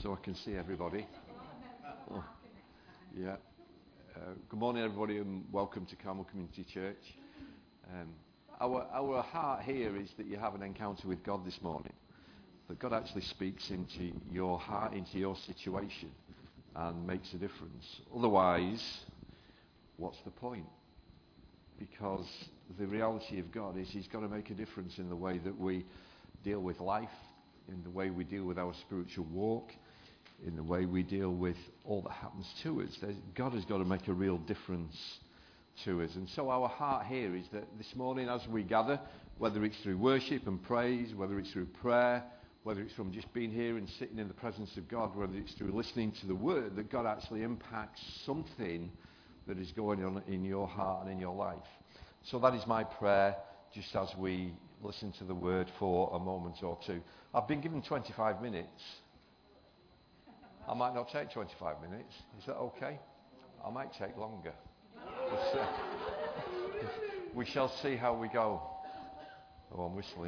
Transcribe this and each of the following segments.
so I can see everybody. Oh, yeah. Good morning, everybody, and welcome to Carmel Community Church. Our heart here is that you have an encounter with God this morning. That God actually speaks into your heart, into your situation, and makes a difference. Otherwise, what's the point? Because the reality of God is He's got to make a difference in the way that we deal with life, in the way we deal with our spiritual walk, in the way we deal with all that happens to us. God has got to make a real difference to us. And so our heart here is that this morning as we gather, whether it's through worship and praise, whether it's through prayer, whether it's from just being here and sitting in the presence of God, whether it's through listening to the Word, that God actually impacts something that is going on in your heart and in your life. So that is my prayer just as we listen to the Word for a moment or two. I've been given 25 minutes. I might not take 25 minutes. Is that okay? I might take longer. We shall see how we go. Oh, I'm whistling.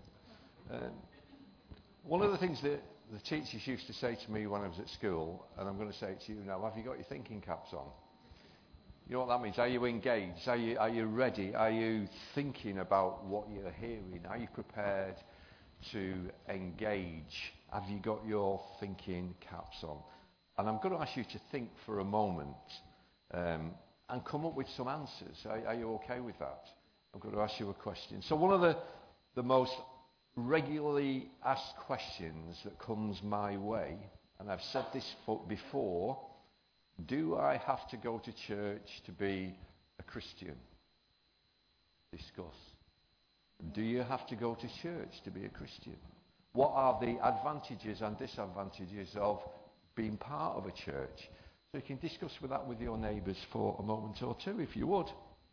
One of the things that the teachers used to say to me when I was at school, and I'm going to say it to you now, have you got your thinking caps on? You know what that means? Are you engaged? Are you ready? Are you thinking about what you're hearing? Are you prepared to engage? Have you got your thinking caps on? And I'm going to ask you to think for a moment and come up with some answers. Are you okay with that? I'm going to ask you a question. So one of the most regularly asked questions that comes my way, and I've said this before, do I have to go to church to be a Christian? Discuss. Do you have to go to church to be a Christian? What are the advantages and disadvantages of being part of a church? So you can discuss that with your neighbours for a moment or two, if you would.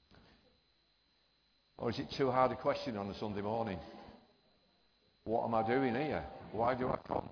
Or is it too hard a question on a Sunday morning? What am I doing here? Why do I come?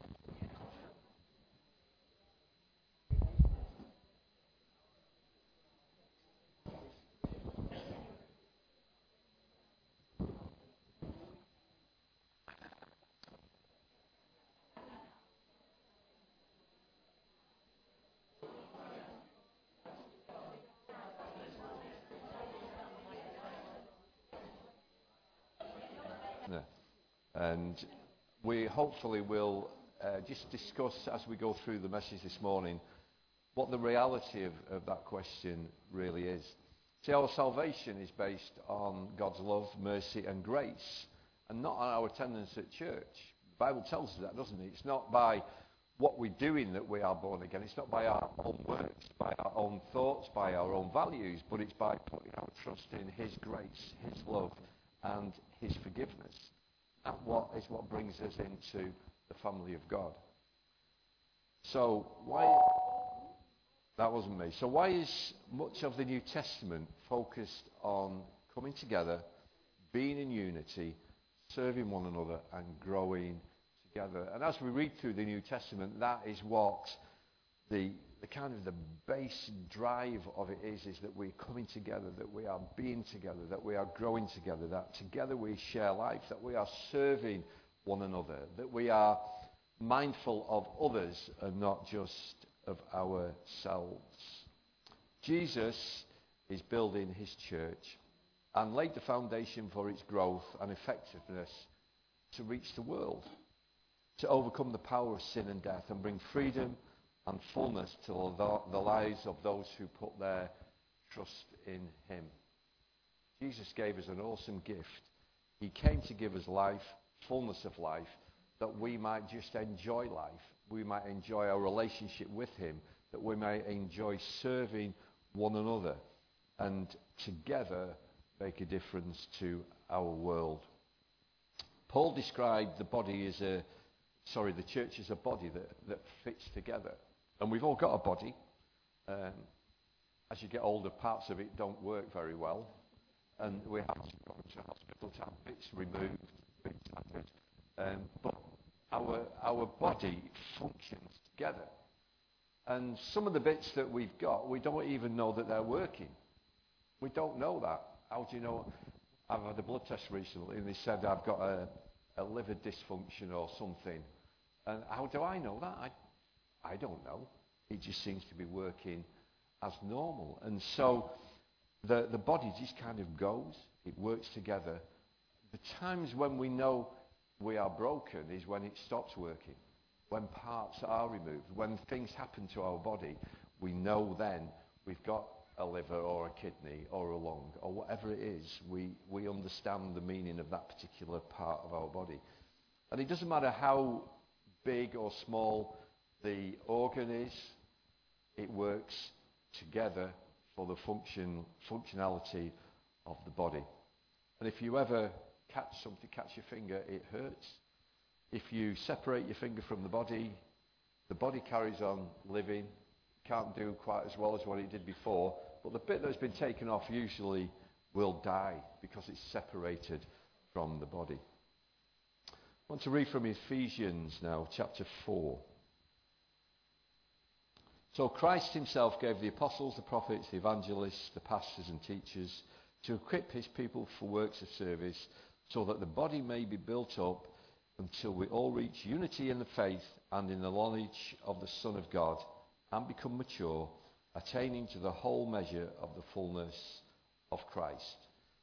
And we hopefully will just discuss as we go through the message this morning what the reality of that question really is. See, our salvation is based on God's love, mercy and grace, and not on our attendance at church. The Bible tells us that, doesn't it? It's not by what we're doing that we are born again. It's not by our own works, by our own thoughts, by our own values, but it's by putting our trust in His grace, His love and His forgiveness. That is what brings us into the family of God. So that wasn't me. So why is much of the New Testament focused on coming together, being in unity, serving one another and growing together? And as we read through the New Testament, that is what the kind of the base drive of it is that we're coming together, that we are being together, that we are growing together, that together we share life, that we are serving one another, that we are mindful of others and not just of ourselves. Jesus is building His church and laid the foundation for its growth and effectiveness to reach the world, to overcome the power of sin and death and bring freedom and fullness to the lives of those who put their trust in Him. Jesus gave us an awesome gift. He came to give us life, fullness of life, that we might just enjoy life. We might enjoy our relationship with Him, that we might enjoy serving one another, and together make a difference to our world. Paul described the church as a body that fits together. And we've all got a body. As you get older, parts of it don't work very well. And we have to go to hospital to have bits removed, bits added. But our body functions together. And some of the bits that we've got, we don't even know that they're working. We don't know that. How do you know? I've had a blood test recently and they said I've got a liver dysfunction or something. And how do I know that? I don't know. It just seems to be working as normal. And so the body just kind of goes. It works together. The times when we know we are broken is when it stops working, when parts are removed, when things happen to our body. We know then we've got a liver or a kidney or a lung or whatever it is. We understand the meaning of that particular part of our body. And it doesn't matter how big or small the organ is, it works together for the functionality of the body. And if you ever catch your finger, it hurts. If you separate your finger from the body carries on living, can't do quite as well as what it did before, but the bit that's been taken off usually will die because it's separated from the body. I want to read from Ephesians now, chapter 4. So Christ himself gave the apostles, the prophets, the evangelists, the pastors and teachers to equip his people for works of service, so that the body may be built up until we all reach unity in the faith and in the knowledge of the Son of God, and become mature, attaining to the whole measure of the fullness of Christ.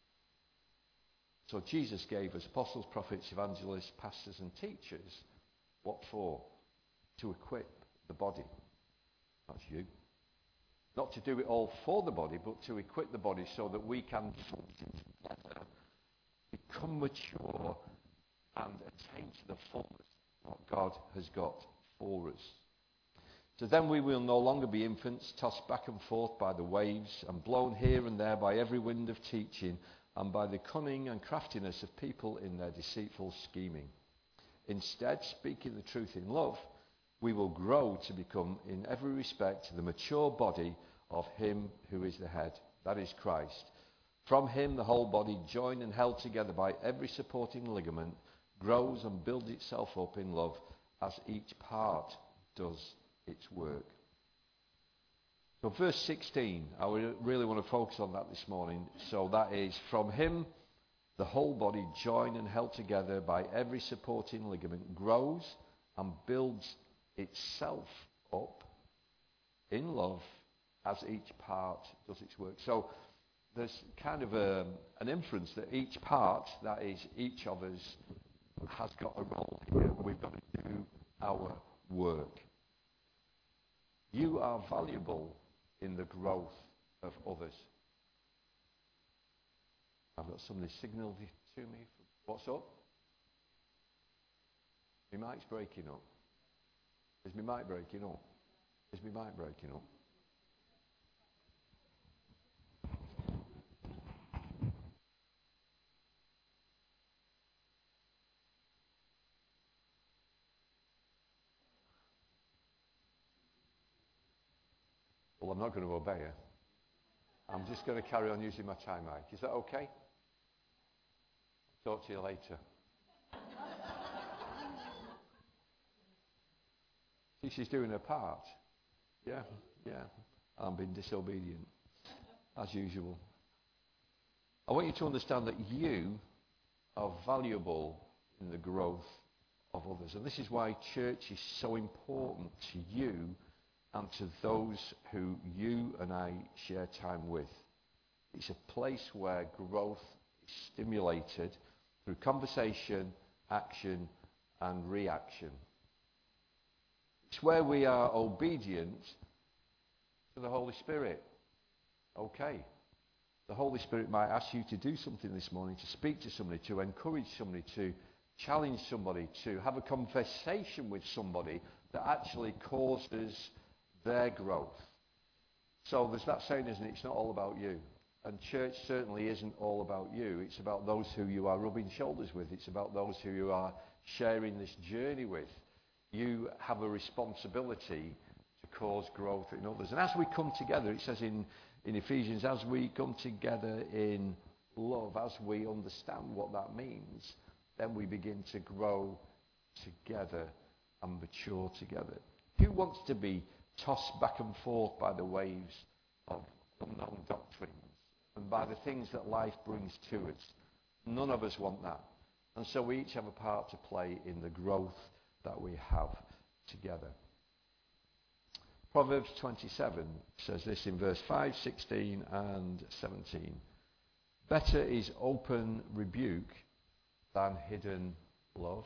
So Jesus gave us apostles, prophets, evangelists, pastors and teachers. What for? To equip the body. That's you. Not to do it all for the body, but to equip the body so that we can function together, become mature, and attain to the fullness of what God has got for us. So then we will no longer be infants, tossed back and forth by the waves, and blown here and there by every wind of teaching, and by the cunning and craftiness of people in their deceitful scheming. Instead, speaking the truth in love, we will grow to become, in every respect, the mature body of him who is the head, that is Christ. From him, the whole body, joined and held together by every supporting ligament, grows and builds itself up in love as each part does its work. So verse 16, I really want to focus on that this morning. So that is, from him, the whole body, joined and held together by every supporting ligament, grows and builds itself up in love as each part does its work. So there's kind of an inference that each part, that is, each of us, has got a role here. We've got to do our work. You are valuable in the growth of others. I've got somebody signalled to me. What's up? My mic's breaking up. Is my mic breaking up? Is my mic breaking up? Well, I'm not going to obey her. I'm just going to carry on using my time mic. Is that okay? Talk to you later. See, she's doing her part. Yeah. I'm being disobedient, as usual. I want you to understand that you are valuable in the growth of others. And this is why church is so important to you and to those who you and I share time with. It's a place where growth is stimulated through conversation, action, and reaction. It's where we are obedient to the Holy Spirit. Okay. The Holy Spirit might ask you to do something this morning, to speak to somebody, to encourage somebody, to challenge somebody, to have a conversation with somebody that actually causes their growth. So there's that saying, isn't it? It's not all about you. And church certainly isn't all about you. It's about those who you are rubbing shoulders with. It's about those who you are sharing this journey with. You have a responsibility to cause growth in others. And as we come together, it says in Ephesians, as we come together in love, as we understand what that means, then we begin to grow together and mature together. Who wants to be tossed back and forth by the waves of unknown doctrines and by the things that life brings to us? None of us want that. And so we each have a part to play in the growth that we have together. Proverbs 27 says this in verse 5, 16 and 17. Better is open rebuke than hidden love.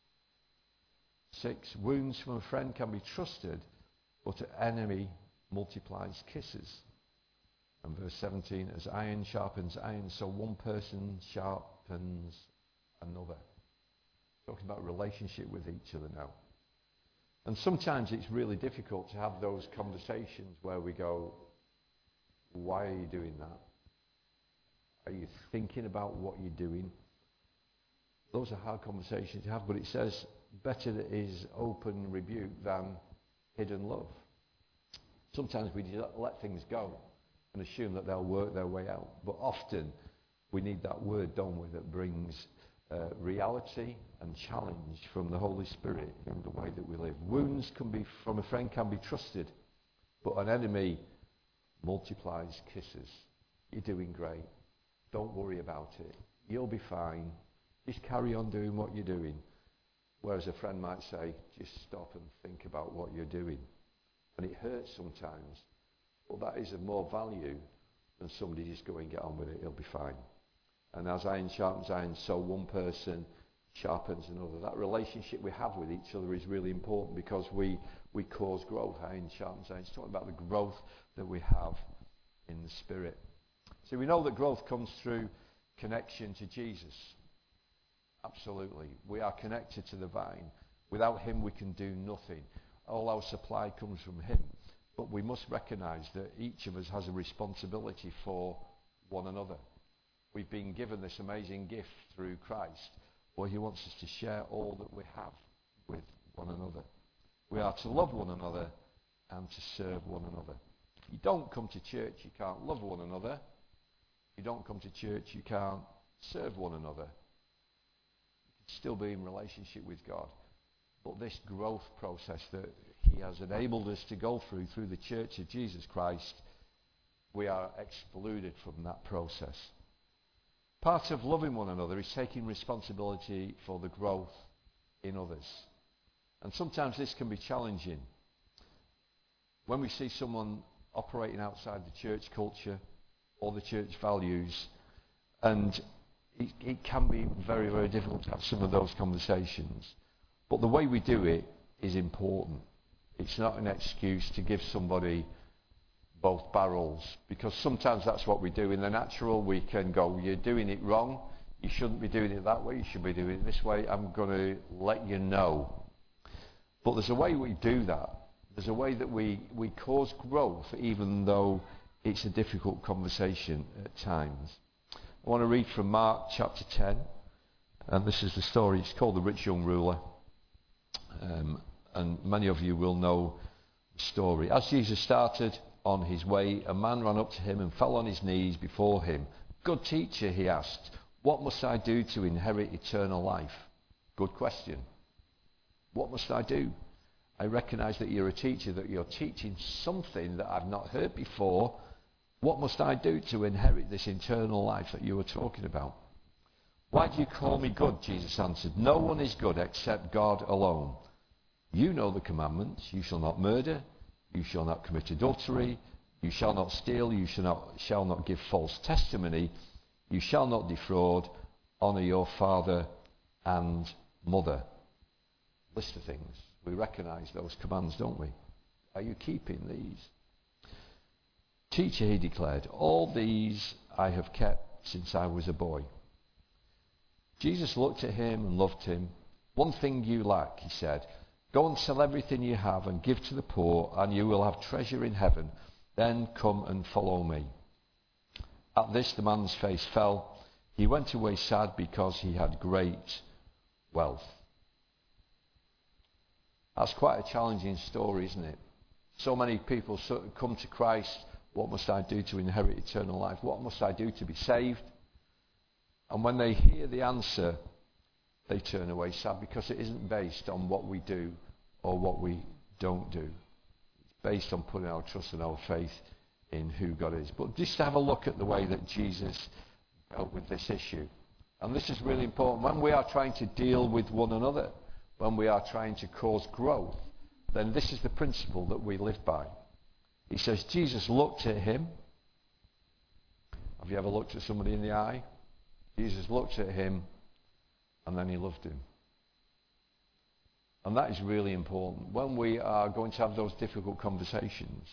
6. Wounds from a friend can be trusted, but an enemy multiplies kisses. And verse 17, as iron sharpens iron, so one person sharpens another. Talking about relationship with each other now. And sometimes it's really difficult to have those conversations where we go, why are you doing that? Are you thinking about what you're doing? Those are hard conversations to have, but it says better is open rebuke than hidden love. Sometimes we let things go and assume that they'll work their way out. But often we need that word, don't we, that brings reality and challenge from the Holy Spirit in the way that we live. Wounds from a friend can be trusted, but an enemy multiplies kisses. You're doing great. Don't worry about it. You'll be fine. Just carry on doing what you're doing. Whereas a friend might say, just stop and think about what you're doing. And it hurts sometimes. But that is of more value than somebody just going, get on with it, it'll be fine. And as iron sharpens iron, so one person sharpens another. That relationship we have with each other is really important because we cause growth. Iron sharpens iron. It's talking about the growth that we have in the Spirit. So we know that growth comes through connection to Jesus. Absolutely. We are connected to the vine. Without him we can do nothing. All our supply comes from him. But we must recognize that each of us has a responsibility for one another. We've been given this amazing gift through Christ, where he wants us to share all that we have with one another. We are to love one another and to serve one another. If you don't come to church, you can't love one another. If you don't come to church, you can't serve one another. You can still be in relationship with God. But this growth process that he has enabled us to go through the church of Jesus Christ, we are excluded from that process. Part of loving one another is taking responsibility for the growth in others. And sometimes this can be challenging. When we see someone operating outside the church culture or the church values, and it can be very, very difficult to have some of those conversations. But the way we do it is important. It's not an excuse to give somebody both barrels, because sometimes that's what we do. In the natural, we can go, you're doing it wrong, you shouldn't be doing it that way, you should be doing it this way, I'm going to let you know. But there's a way we do that. There's a way that we cause growth, even though it's a difficult conversation at times. I want to read from Mark chapter 10, and this is the story. It's called The Rich Young Ruler, and many of you will know the story. As Jesus started on his way, a man ran up to him and fell on his knees before him. Good teacher, he asked, what must I do to inherit eternal life? Good question. What must I do? I recognize that you're a teacher, that you're teaching something that I've not heard before. What must I do to inherit this eternal life that you were talking about? Why do you call me good? Jesus answered. No one is good except God alone. You know the commandments. You shall not murder. You shall not commit adultery. You shall not steal. You shall not give false testimony. You shall not defraud. Honor your father and mother. List of things. We recognize those commands, don't we? Are you keeping these? Teacher, he declared, all these I have kept since I was a boy. Jesus looked at him and loved him. One thing you lack, he said. Go and sell everything you have and give to the poor, and you will have treasure in heaven. Then come and follow me. At this, the man's face fell. He went away sad because he had great wealth. That's quite a challenging story, isn't it? So many people come to Christ. What must I do to inherit eternal life? What must I do to be saved? And when they hear the answer, they turn away sad because it isn't based on what we do or what we don't do. It's based on putting our trust and our faith in who God is. But just have a look at the way that Jesus dealt with this issue. And this is really important. When we are trying to deal with one another, when we are trying to cause growth, then this is the principle that we live by. He says, Jesus looked at him. Have you ever looked at somebody in the eye? Jesus looked at him, and then he loved him. And that is really important. When we are going to have those difficult conversations,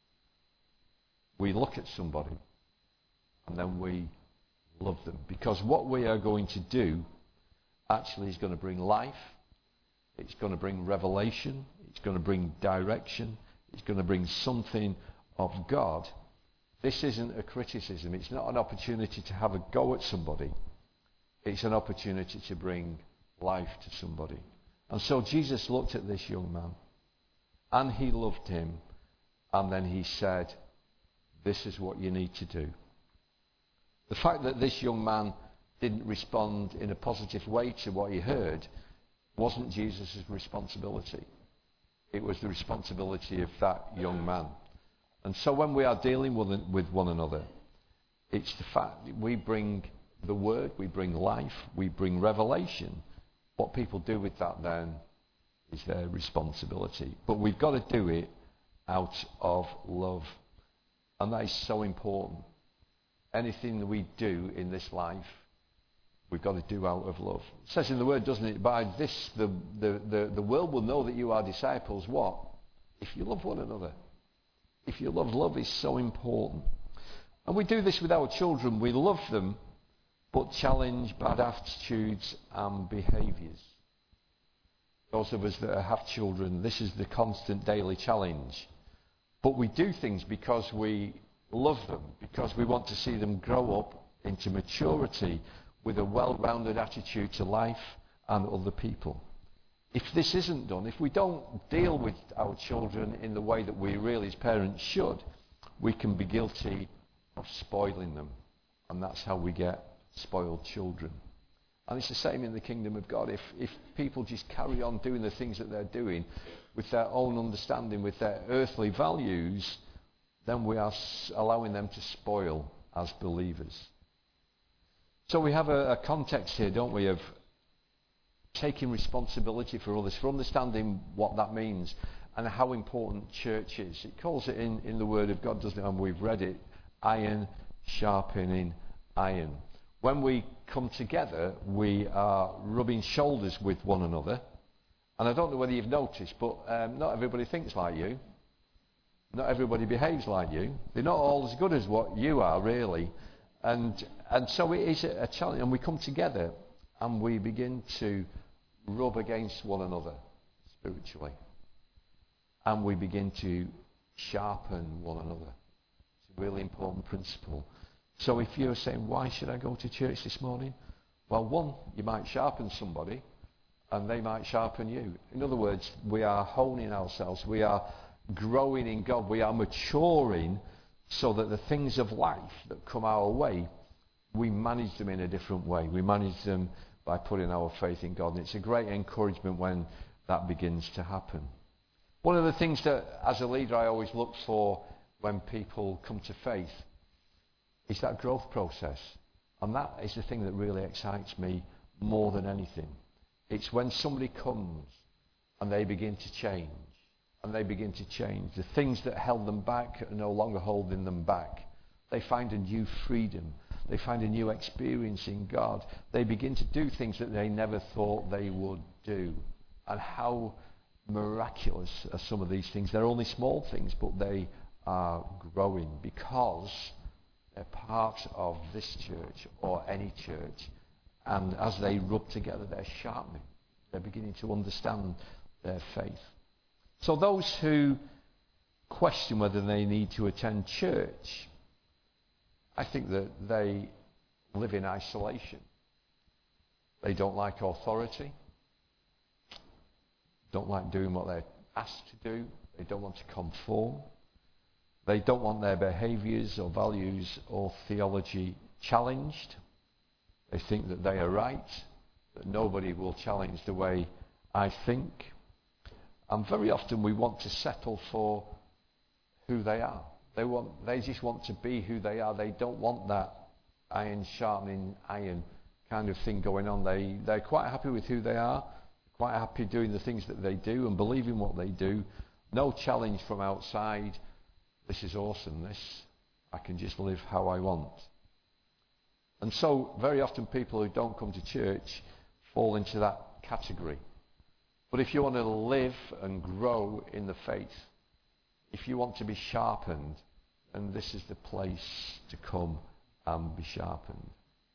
we look at somebody, and then we love them. Because what we are going to do actually is going to bring life. It's going to bring revelation. It's going to bring direction. It's going to bring something of God. This isn't a criticism. It's not an opportunity to have a go at somebody. It's an opportunity to bring life to somebody. And so Jesus looked at this young man, and he loved him, and then he said, this is what you need to do. The fact that this young man didn't respond in a positive way to what he heard wasn't Jesus' responsibility. It was the responsibility of that young man. And so when we are dealing with one another, it's the fact that we bring the word, we bring life, we bring revelation. What people do with that then is their responsibility. But we've got to do it out of love. And that is so important. Anything that we do in this life, we've got to do out of love. It says in the word, doesn't it? By this, the world will know that you are disciples. What? If you love one another. If you love is so important. And we do this with our children. We love them, but challenge bad attitudes and behaviours. Those of us that have children, this is the constant daily challenge. But we do things because we love them, because we want to see them grow up into maturity with a well-rounded attitude to life and other people. If this isn't done, if we don't deal with our children in the way that we really as parents should, we can be guilty of spoiling them. And that's how we get spoiled children. And it's the same in the kingdom of God. If people just carry on doing the things that they're doing with their own understanding, with their earthly values, then we are allowing them to spoil as believers. So we have a context here, don't we, of taking responsibility for others, for understanding what that means and how important church is. It calls it in the Word of God, doesn't it? And we've read it, iron sharpening iron. When we come together, we are rubbing shoulders with one another. And I don't know whether you've noticed, but not everybody thinks like you. Not everybody behaves like you. They're not all as good as what you are, really. And so it is a challenge. And we come together and we begin to rub against one another spiritually. And we begin to sharpen one another. It's a really important principle. So if you're saying, why should I go to church this morning? Well, one, you might sharpen somebody, and they might sharpen you. In other words, we are honing ourselves. We are growing in God. We are maturing so that the things of life that come our way, we manage them in a different way. We manage them by putting our faith in God. And it's a great encouragement when that begins to happen. One of the things that, as a leader, I always look for when people come to faith is that growth process. And that is the thing that really excites me more than anything. It's when somebody comes and they begin to change. And they begin to change. The things that held them back are no longer holding them back. They find a new freedom. They find a new experience in God. They begin to do things that they never thought they would do. And how miraculous are some of these things. They're only small things, but they are growing because they're part of this church or any church. And as they rub together, they're sharpening. They're beginning to understand their faith. So those who question whether they need to attend church, I think that they live in isolation. They don't like authority, don't like doing what they're asked to do, they don't want to conform, they don't want their behaviours or values or theology challenged. They think that they are right, that nobody will challenge the way I think. And very often we want to settle for who they are. They just want to be who they are. They don't want that iron sharpening iron kind of thing going on. They're quite happy with who they are, quite happy doing the things that they do and believing what they do. No challenge from outside. This is awesome, I can just live how I want. And so, very often people who don't come to church fall into that category. But if you want to live and grow in the faith, if you want to be sharpened, then this is the place to come and be sharpened.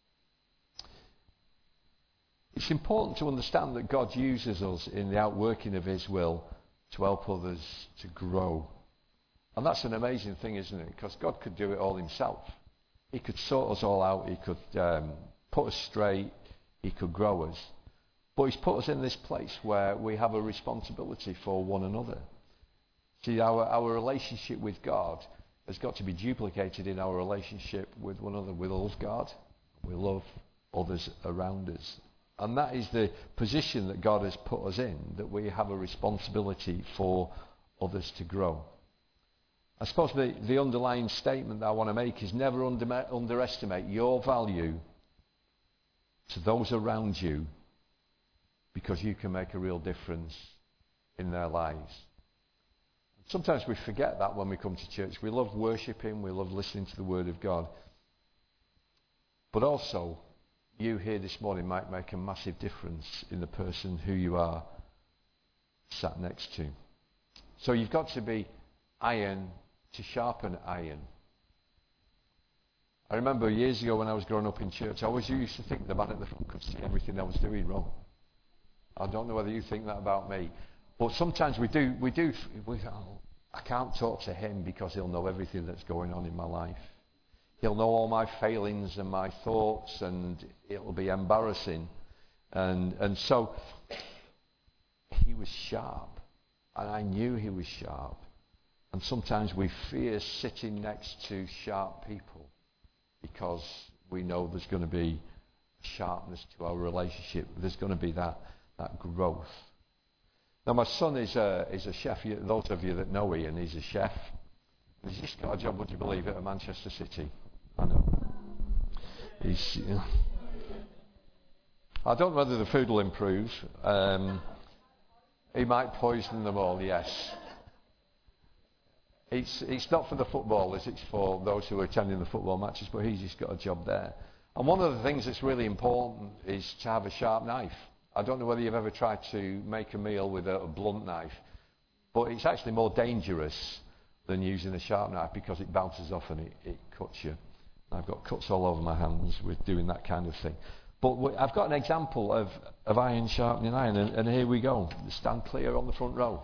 It's important to understand that God uses us in the outworking of his will to help others to grow. And that's an amazing thing, isn't it? Because God could do it all himself. He could sort us all out. He could put us straight. He could grow us. But he's put us in this place where we have a responsibility for one another. See, our relationship with God has got to be duplicated in our relationship with one another. We love God. We love others around us. And that is the position that God has put us in, that we have a responsibility for others to grow. I suppose the underlying statement that I want to make is never underestimate your value to those around you, because you can make a real difference in their lives. Sometimes we forget that when we come to church. We love worshipping, we love listening to the Word of God. But also, you here this morning might make a massive difference in the person who you are sat next to. So you've got to be iron to sharpen iron. I remember years ago when I was growing up in church, I always used to think the man at the front could see everything I was doing wrong. I don't know whether you think that about me. But sometimes we do, I can't talk to him because he'll know everything that's going on in my life. He'll know all my failings and my thoughts, and it'll be embarrassing. And so he was sharp, and I knew he was sharp. And sometimes we fear sitting next to sharp people because we know there's going to be sharpness to our relationship. There's going to be that growth. Now, my son is a chef. Those of you that know Ian, he's a chef. He's just got a job, would you believe it, at Manchester City. I know. I don't know whether the food will improve. He might poison them all, yes. It's not for the footballers, it's for those who are attending the football matches, but he's just got a job there. And one of the things that's really important is to have a sharp knife. I don't know whether you've ever tried to make a meal with a blunt knife, but it's actually more dangerous than using a sharp knife because it bounces off and it cuts you. I've got cuts all over my hands with doing that kind of thing. But I've got an example of iron sharpening iron, and here we go. Stand clear on the front row.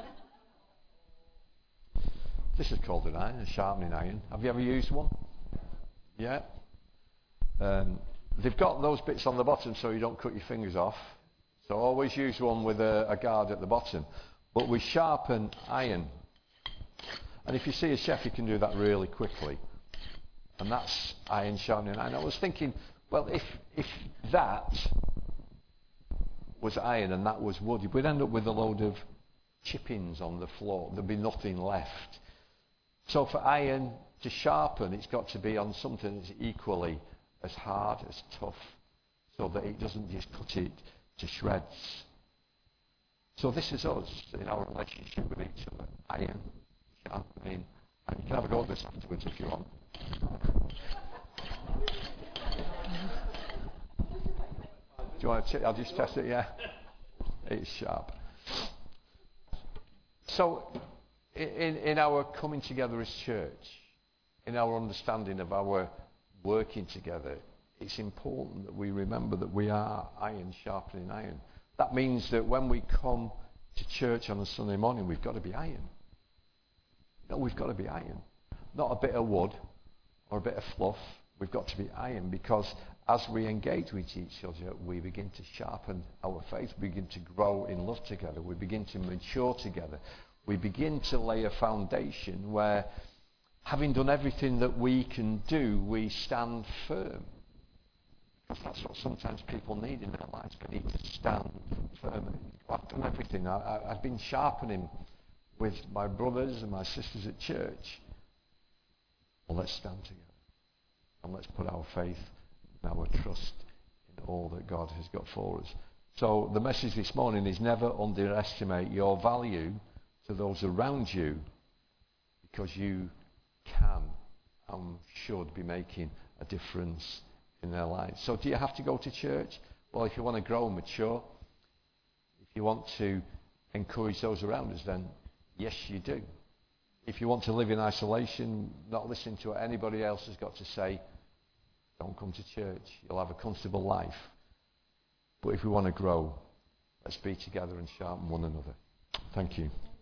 This is called an iron, a sharpening iron. Have you ever used one? Yeah. They've got those bits on the bottom so you don't cut your fingers off. So always use one with a guard at the bottom. But we sharpen iron. And if you see a chef, you can do that really quickly. And that's iron sharpening iron. I was thinking, well, if that was iron and that was wood, we'd end up with a load of chippings on the floor. There'd be nothing left. So for iron to sharpen, it's got to be on something that's equally as hard, as tough, so that it doesn't just cut it to shreds. So this is us in our relationship with each other. Iron sharpening. And you can have a go at this afterwards if you want. Do you want to? I'll just test it. Yeah, it's sharp. So, in our coming together as church, in our understanding of our working together, it's important that we remember that we are iron sharpening iron. That means that when we come to church on a Sunday morning, we've got to be iron. No, we've got to be iron. Not a bit of wood or a bit of fluff. We've got to be iron, because as we engage with each other, we begin to sharpen our faith. We begin to grow in love together. We begin to mature together. We begin to lay a foundation where, having done everything that we can do, we stand firm. Because that's what sometimes people need in their lives. They need to stand firm. I've done everything. I've been sharpening with my brothers and my sisters at church. Well, let's stand together. And let's put our faith and our trust in all that God has got for us. So the message this morning is never underestimate your value to those around you, because you can and should be making a difference in their lives. So do you have to go to church? Well, if you want to grow and mature, if you want to encourage those around us, then yes, you do. If you want to live in isolation, not listening to what anybody else has got to say, don't come to church. You'll have a comfortable life. But if we want to grow, let's be together and sharpen one another. Thank you.